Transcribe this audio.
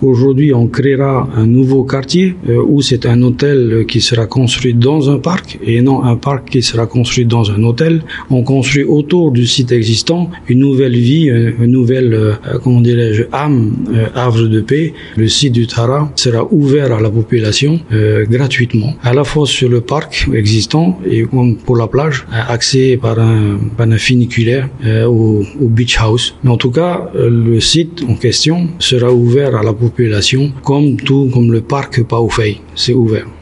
Aujourd'hui, on créera un nouveau quartier où c'est un hôtel qui sera construit dans un parc et non un parc qui sera construit dans un hôtel. On construit autour du site existant une nouvelle vie, une nouvelle, âme, havre de paix. Le site du Tara sera ouvert à la population gratuitement, à la fois sur le parc existant et comme pour la plage, accès par un funiculaire au beach house. Mais en tout cas, le site en question sera ouvert à la population comme le parc Paufei, c'est ouvert.